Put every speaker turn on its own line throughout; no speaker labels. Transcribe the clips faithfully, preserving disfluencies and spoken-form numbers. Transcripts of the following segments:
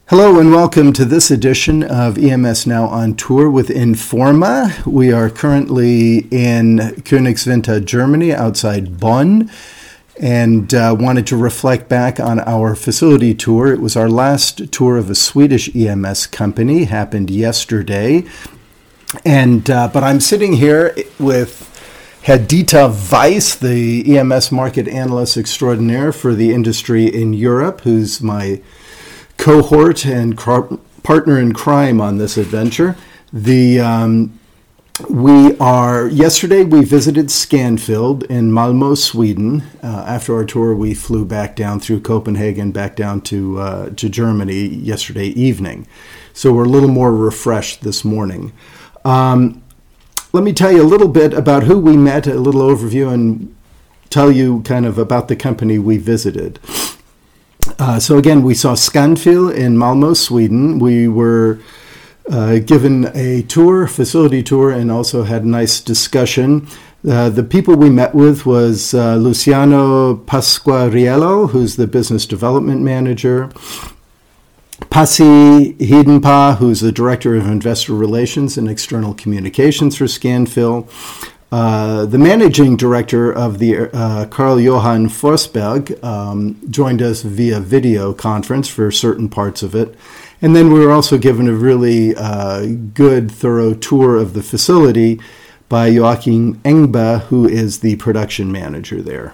Hello and welcome to this edition of E M S Now on Tour with Informa. We are currently in Königswinter, Germany, outside Bonn, and uh, wanted to reflect back on our facility tour. It was our last tour of a Swedish E M S company, happened yesterday. And uh, but I'm sitting here with Dieter Weiss, the E M S market analyst extraordinaire for the industry in Europe, who's my cohort and cr- partner in crime on this adventure. The um, we are yesterday we visited Scanfil in Malmö, Sweden. Uh, after our tour, we flew back down through Copenhagen, back down to uh, to Germany yesterday evening. So we're a little more refreshed this morning. Um, let me tell you a little bit about who we met, a little overview, and tell you kind of about the company we visited. Uh, so again, we saw Scanfil in Malmö, Sweden. We were uh, given a tour, facility tour, and also had a nice discussion. Uh, the people we met with was uh, Luciano Pasquariello, who's the business development manager, Pasi Hedenpa, who's the director of investor relations and external communications for Scanfil. Uh, the managing director of the uh, Carl-Johan Forsberg um, joined us via video conference for certain parts of it. And then we were also given a really uh, good, thorough tour of the facility by Joachim Engbe, who is the production manager there.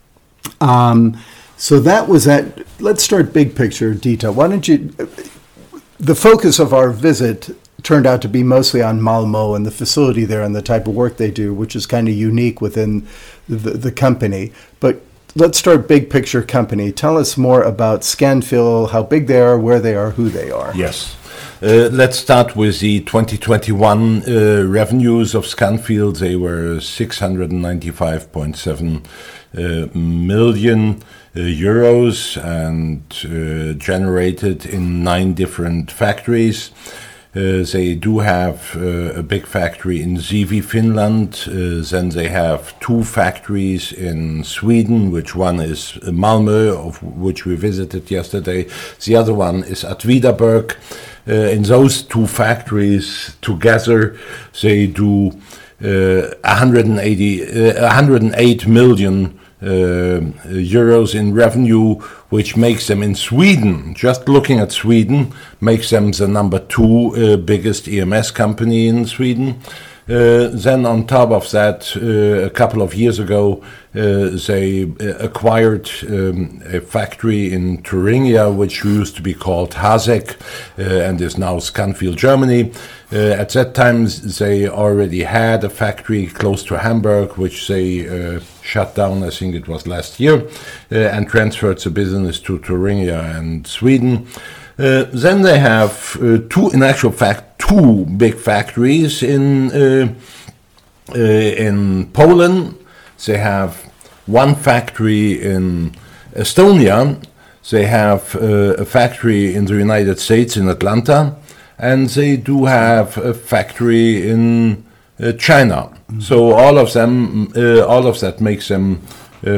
Um, so that was that. Let's start big picture, Dieter. Why don't you... The focus of our visit turned out to be mostly on Malmö and the facility there and the type of work they do, which is kind of unique within the, the company. But let's start big picture company. Tell us more about Scanfil, how big they are, where they are, who they are.
Yes. Uh, let's start with the twenty twenty-one uh, revenues of Scanfil. They were six hundred ninety-five point seven uh, million uh, euros and uh, generated in nine different factories. Uh, they do have uh, a big factory in Sivi, Finland. Uh, then they have two factories in Sweden, which one is Malmö, of which we visited yesterday. The other one is Åtvidaberg. Uh, in those two factories together, they do uh, one hundred eighty, uh, one hundred eight million Uh, euros in revenue, which makes them in Sweden, just looking at Sweden, makes them the number two uh, biggest E M S company in Sweden. Uh, then on top of that, uh, a couple of years ago, uh, they uh, acquired um, a factory in Thuringia, which used to be called Hasek, uh, and is now Scanfil, Germany. Uh, at that time, they already had a factory close to Hamburg, which they uh, shut down, I think it was last year, uh, and transferred the business to Thuringia and Sweden. Uh, then they have uh, two, in actual fact, two big factories in uh, uh, in Poland. They have one factory in Estonia. They have uh, a factory in the United States in Atlanta, and they do have a factory in uh, China. Mm-hmm. So all of them, uh, all of that makes them uh,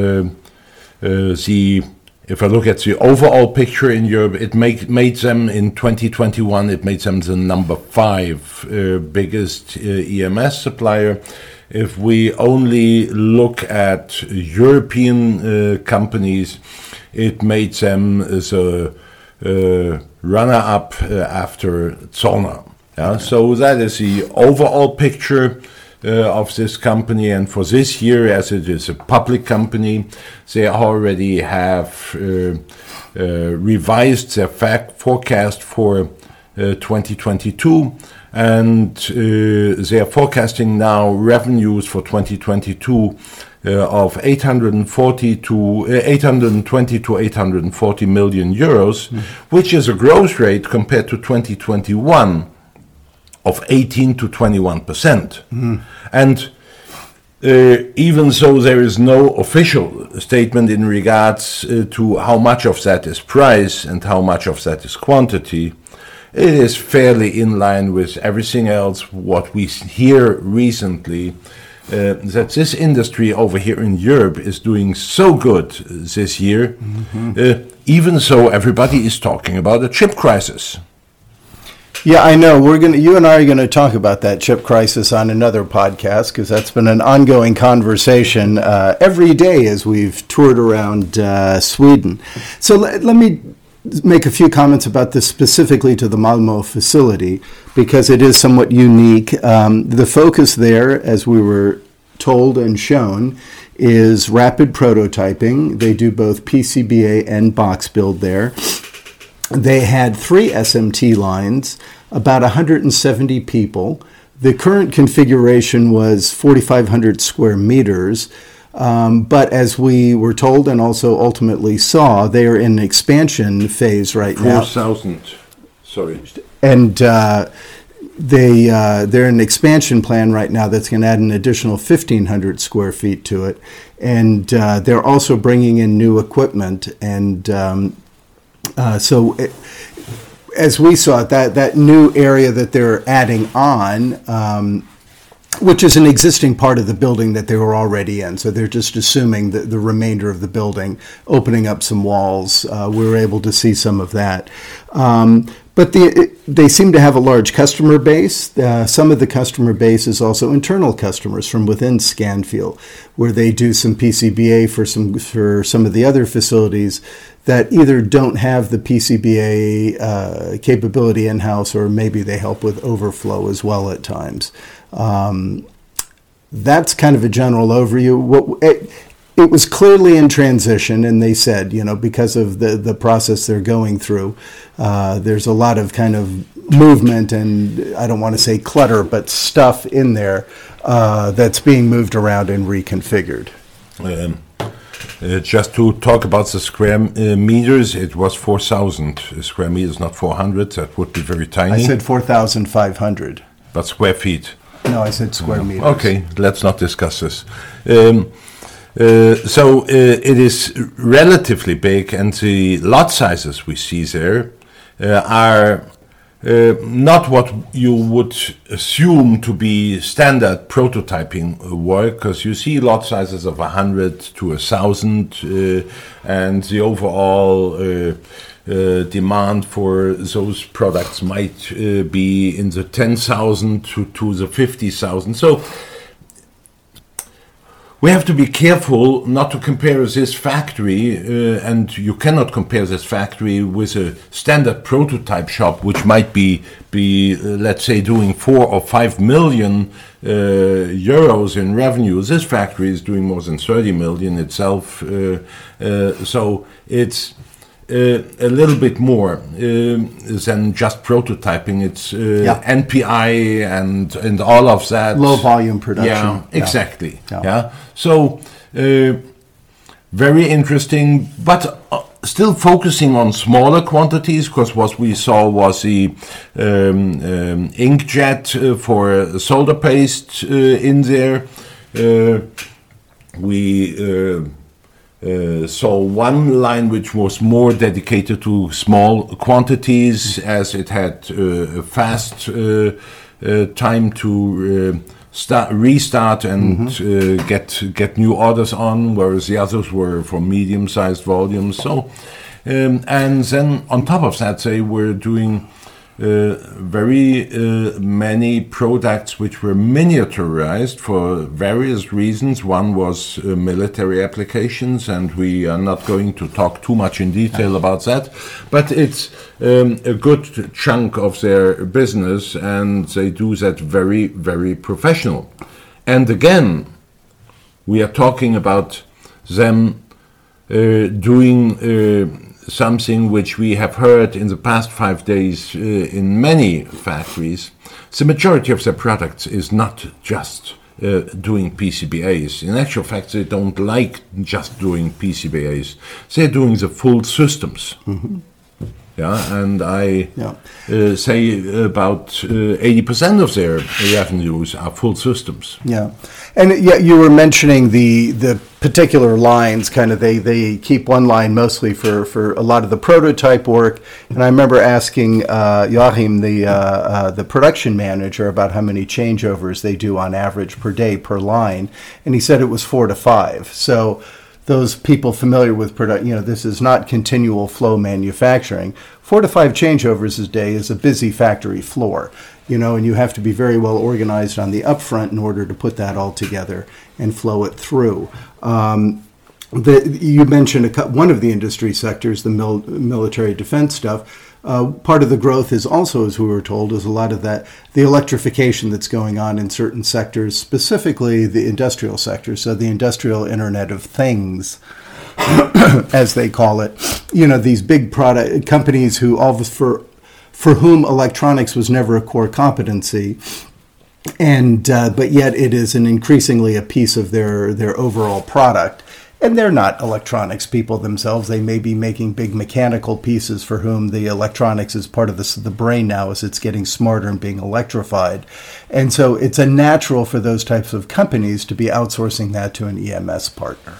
uh, the. If I look at the overall picture in Europe, it make, made them in twenty twenty-one, it made them the number five uh, biggest uh, E M S supplier. If we only look at European uh, companies, it made them the uh, runner-up uh, after Zollner. Yeah? So that is the overall picture Uh, of this company, and for this year, as it is a public company, they already have uh, uh, revised their fact forecast for uh, twenty twenty-two, and uh, they are forecasting now revenues for twenty twenty-two uh, of eight hundred forty to uh, eight hundred twenty to eight hundred forty million euros, mm. which is a growth rate compared to twenty twenty-one of eighteen to twenty-one percent. Mm. And uh, even though there is no official statement in regards uh, to how much of that is price and how much of that is quantity, it is fairly in line with everything else what we hear recently, uh, that this industry over here in Europe is doing so good this year. Mm-hmm. Uh, even so, everybody is talking about a chip crisis.
Yeah, I know. We're gonna. You and I are going to talk about that chip crisis on another podcast because that's been an ongoing conversation uh, every day as we've toured around uh, Sweden. So let, let me make a few comments about this specifically to the Malmö facility because it is somewhat unique. Um, the focus there, as we were told and shown, is rapid prototyping. They do both P C B A and box build there. They had three S M T lines, about one hundred seventy people. The current configuration was forty-five hundred square meters, um, but as we were told and also ultimately saw, they are in an expansion phase right now.
four thousand, sorry.
And uh, they, uh, they're in an expansion plan right now that's going to add an additional fifteen hundred square feet to it. And uh, they're also bringing in new equipment and um, Uh, so it, as we saw it, that, that new area that they're adding on, um, which is an existing part of the building that they were already in. So they're just assuming the, the remainder of the building, opening up some walls. Uh, we were able to see some of that. Um, but the, it, they seem to have a large customer base. Uh, some of the customer base is also internal customers from within Scanfil, where they do some P C B A for some for some of the other facilities that either don't have the P C B A uh, capability in-house or maybe they help with overflow as well at times. Um, that's kind of a general overview. What, it, it was clearly in transition, and they said, you know, because of the, the process they're going through, uh, there's a lot of kind of movement and I don't want to say clutter, but stuff in there uh, that's being moved around and reconfigured.
Um. Uh, just to talk about the square uh, meters, it was four thousand square meters, not four hundred. That would be very tiny.
I said four thousand five hundred.
But square feet.
No, I said square
oh,
meters.
Okay, let's not discuss this. Um, uh, so uh, it is relatively big, and the lot sizes we see there uh, are Uh, not what you would assume to be standard prototyping work, because you see lot sizes of one hundred to one thousand, uh, and the overall uh, uh, demand for those products might uh, be in the ten thousand to, to the fifty thousand. So we have to be careful not to compare this factory, uh, and you cannot compare this factory with a standard prototype shop, which might be, be uh, let's say, doing four or five million uh, euros in revenue. This factory is doing more than thirty million itself, uh, uh, so it's Uh, a little bit more uh, than just prototyping. It's uh, yeah. N P I and and all of that.
Low volume production.
Yeah, exactly.
Yeah.
yeah. So uh, very interesting, but uh, still focusing on smaller quantities, because what we saw was the um, um, inkjet uh, for solder paste uh, in there. Uh, we. Uh, Uh, saw one line which was more dedicated to small quantities, as it had uh, a fast uh, uh, time to uh, start, restart and mm-hmm. uh, get get new orders on, whereas the others were for medium-sized volumes. So, um, and then on top of that, they were doing Uh, very uh, many products which were miniaturized for various reasons. One was uh, military applications, and we are not going to talk too much in detail about that, but it's um, a good chunk of their business, and they do that very, very professional. And again, we are talking about them uh, doing uh, something which we have heard in the past five days uh, in many factories. The majority of their products is not just uh, doing P C B As. In actual fact, they don't like just doing P C B As. They're doing the full systems. Mm-hmm. Yeah, and I yeah. Uh, say about uh, eighty percent of their revenues are full systems.
Yeah, and yeah, you were mentioning the the particular lines. Kind of, they they keep one line mostly for for a lot of the prototype work. And I remember asking uh, Joachim, the uh, uh, the production manager, about how many changeovers they do on average per day per line, and he said it was four to five. So those people familiar with product, you know, this is not continual flow manufacturing. Four to five changeovers a day is a busy factory floor, you know, and you have to be very well organized on the upfront in order to put that all together and flow it through. Um, the, you mentioned a, one of the industry sectors, the mil, military defense stuff. Uh, part of the growth is also, as we were told, is a lot of that, the electrification that's going on in certain sectors, specifically the industrial sector. So the industrial Internet of Things, as they call it, you know, these big product companies who all for for whom electronics was never a core competency, and uh, but yet it is an increasingly a piece of their their overall product. And they're not electronics people themselves. They may be making big mechanical pieces for whom the electronics is part of the, the brain now as it's getting smarter and being electrified. And so it's a natural for those types of companies to be outsourcing that to an E M S partner.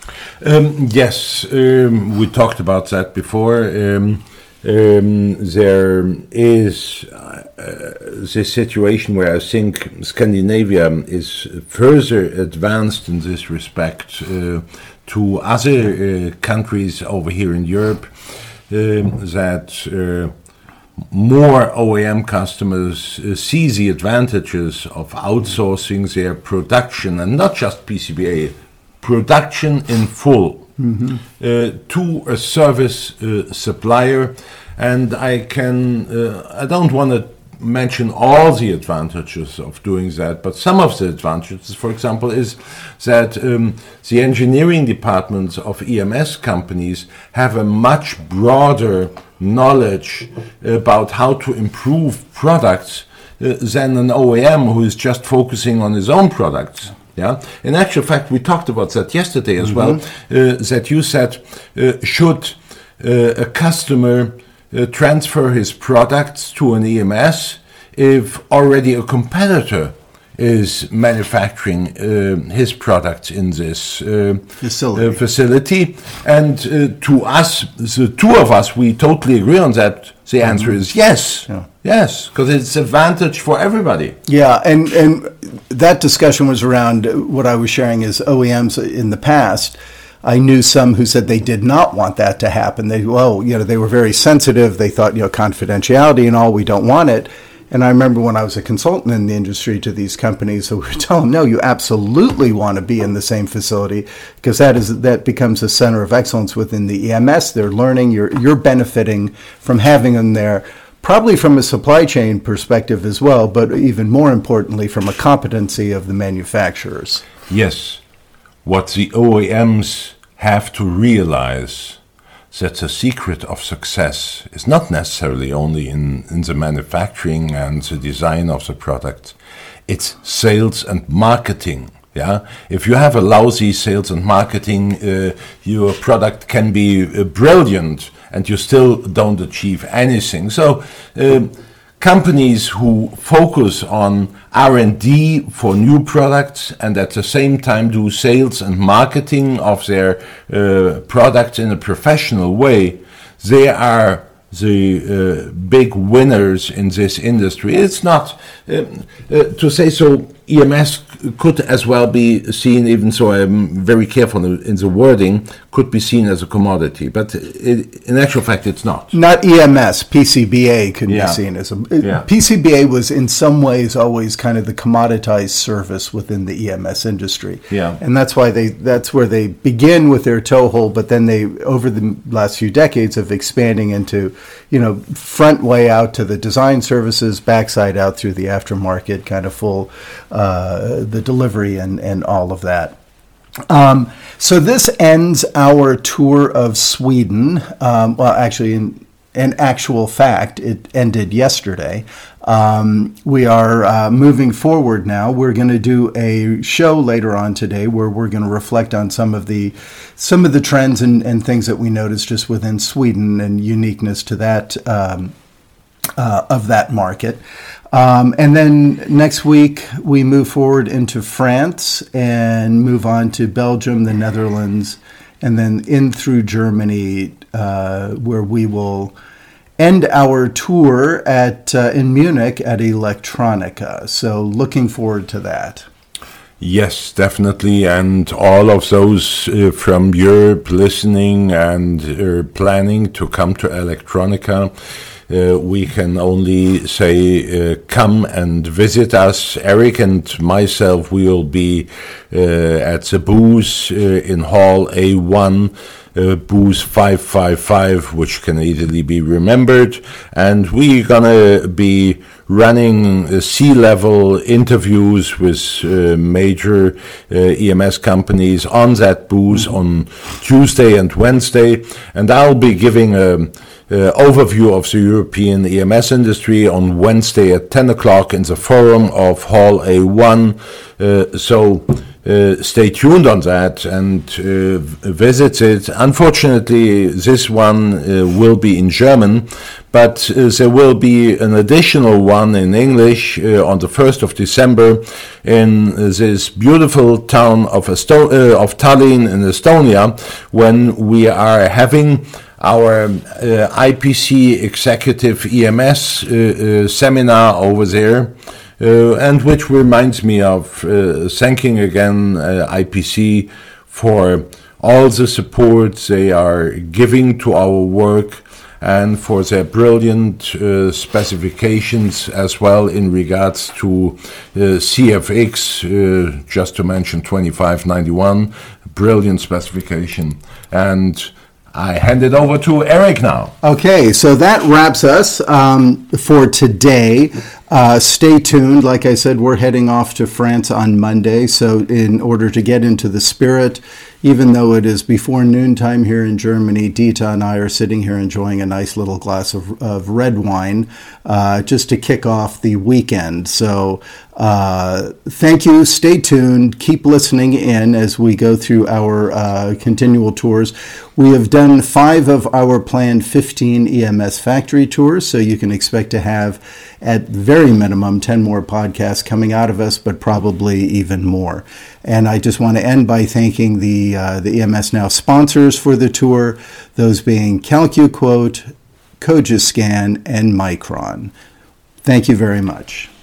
Um, yes, um, we talked about that before. Um, um, there is uh, this situation where I think Scandinavia is further advanced in this respect uh, to other uh, countries over here in Europe, um, that uh, more O E M customers uh, see the advantages of outsourcing their production, and not just P C B A, production in full, mm-hmm. uh, to a service uh, supplier. And I can, uh, I don't want to mention all the advantages of doing that, but some of the advantages, for example, is that um, the engineering departments of E M S companies have a much broader knowledge about how to improve products uh, than an O E M who is just focusing on his own products. Yeah. In actual fact, we talked about that yesterday as mm-hmm. well, uh, that you said, uh, should uh, a customer Uh, transfer his products to an E M S if already a competitor is manufacturing uh, his products in this uh, facility. Uh, facility. And uh, to us, the two of us, we totally agree on that. The answer mm-hmm. is yes. Yeah. Yes, because it's advantage for everybody.
Yeah, and, and that discussion was around what I was sharing as O E Ms in the past. I knew some who said they did not want that to happen. They, well, you know, they were very sensitive. They thought, you know, confidentiality and all, we don't want it. And I remember when I was a consultant in the industry to these companies, so we would tell them, no, you absolutely want to be in the same facility, because that is that becomes a center of excellence within the E M S. They're learning. You're you're benefiting from having them there, probably from a supply chain perspective as well, but even more importantly, from a competency of the manufacturers.
Yes. What the O E Ms have to realize that the secret of success is not necessarily only in, in the manufacturing and the design of the product. It's sales and marketing. Yeah, if you have a lousy sales and marketing, uh, your product can be uh, brilliant and you still don't achieve anything. So uh, companies who focus on R and D for new products and at the same time do sales and marketing of their uh, products in a professional way, they are the uh, big winners in this industry. It's not, uh, uh, to say so, E M S could as well be seen, even so I'm very careful in the wording, could be seen as a commodity. But it, in actual fact, it's not.
Not E M S, P C B A could yeah. be seen as a...
Yeah.
P C B A was in some ways always kind of the commoditized service within the E M S industry.
Yeah.
And that's why they, that's where they begin with their toehold, but then they, over the last few decades of expanding into, you know, front way out to the design services, backside out through the aftermarket, kind of full... Uh, the delivery and, and all of that. Um, so this ends our tour of Sweden. Um, well, actually, in, in actual fact, it ended yesterday. Um, we are uh, moving forward now. We're going to do a show later on today where we're going to reflect on some of the some of the trends and, and things that we noticed just within Sweden and uniqueness to that um, uh, of that market. Um, and then next week, we move forward into France and move on to Belgium, the Netherlands, and then in through Germany, uh, where we will end our tour at uh, in Munich at Electronica. So looking forward to that.
Yes, definitely. And all of those uh, from Europe listening and uh, planning to come to Electronica, uh, we can only say uh, come and visit us. Eric and myself, we will be uh, at the booth uh, in Hall A one. Uh, booth five five five, which can easily be remembered, and we're gonna be running uh, C-level interviews with uh, major uh, E M S companies on that booth on Tuesday and Wednesday, and I'll be giving a Uh, overview of the European E M S industry on Wednesday at ten o'clock in the forum of Hall A one. Uh, so uh, stay tuned on that and uh, visit it. Unfortunately, this one uh, will be in German, but uh, there will be an additional one in English uh, on the first of December in this beautiful town of, Esto- uh, of Tallinn in Estonia, when we are having our uh, I P C Executive E M S uh, uh, seminar over there, uh, and which reminds me of uh, thanking again uh, I P C for all the support they are giving to our work and for their brilliant uh, specifications as well in regards to uh, C F X, uh, just to mention twenty-five ninety-one, brilliant specification. And I hand it over to Eric now.
Okay, so that wraps us um, for today. Uh, stay tuned. Like I said, we're heading off to France on Monday. So in order to get into the spirit, even though it is before noontime here in Germany, Dita and I are sitting here enjoying a nice little glass of, of red wine uh, just to kick off the weekend. So uh, thank you. Stay tuned. Keep listening in as we go through our uh, continual tours. We have done five of our planned fifteen E M S factory tours, so you can expect to have at very minimum ten more podcasts coming out of us, but probably even more. And I just want to end by thanking the uh, the E M S Now sponsors for the tour, those being CalcuQuote, Cogiscan, and Micron. Thank you very much.